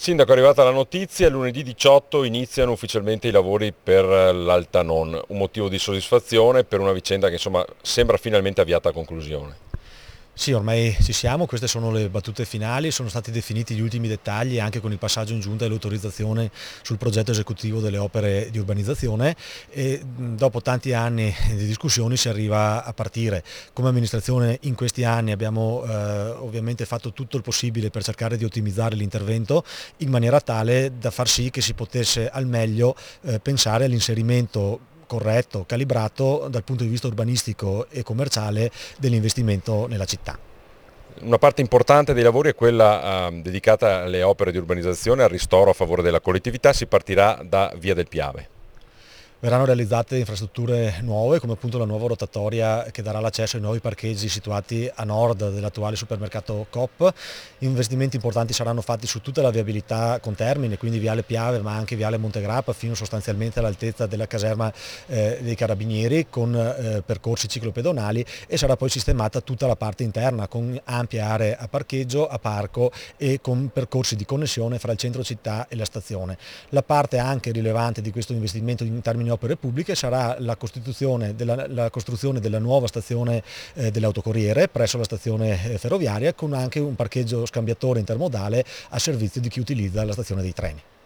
Sindaco, è arrivata la notizia, lunedì 18 iniziano ufficialmente i lavori per l'Altanon, un motivo di soddisfazione per una vicenda che insomma sembra finalmente avviata a conclusione. Sì, ormai ci siamo, queste sono le battute finali, sono stati definiti gli ultimi dettagli anche con il passaggio in giunta e l'autorizzazione sul progetto esecutivo delle opere di urbanizzazione e dopo tanti anni di discussioni si arriva a partire. Come amministrazione in questi anni abbiamo ovviamente fatto tutto il possibile per cercare di ottimizzare l'intervento in maniera tale da far sì che si potesse al meglio pensare all'inserimento corretto, calibrato dal punto di vista urbanistico e commerciale dell'investimento nella città. Una parte importante dei lavori è quella dedicata alle opere di urbanizzazione, al ristoro a favore della collettività, si partirà da Via del Piave. Verranno realizzate infrastrutture nuove come appunto la nuova rotatoria che darà l'accesso ai nuovi parcheggi situati a nord dell'attuale supermercato Coop. Investimenti importanti saranno fatti su tutta la viabilità con termine, quindi Viale Piave ma anche Viale Montegrappa fino sostanzialmente all'altezza della caserma dei Carabinieri con percorsi ciclopedonali e sarà poi sistemata tutta la parte interna con ampie aree a parcheggio, a parco e con percorsi di connessione fra il centro città e la stazione. La parte anche rilevante di questo investimento in termini opere pubbliche sarà la costruzione della nuova stazione dell'autocorriere presso la stazione ferroviaria con anche un parcheggio scambiatore intermodale a servizio di chi utilizza la stazione dei treni.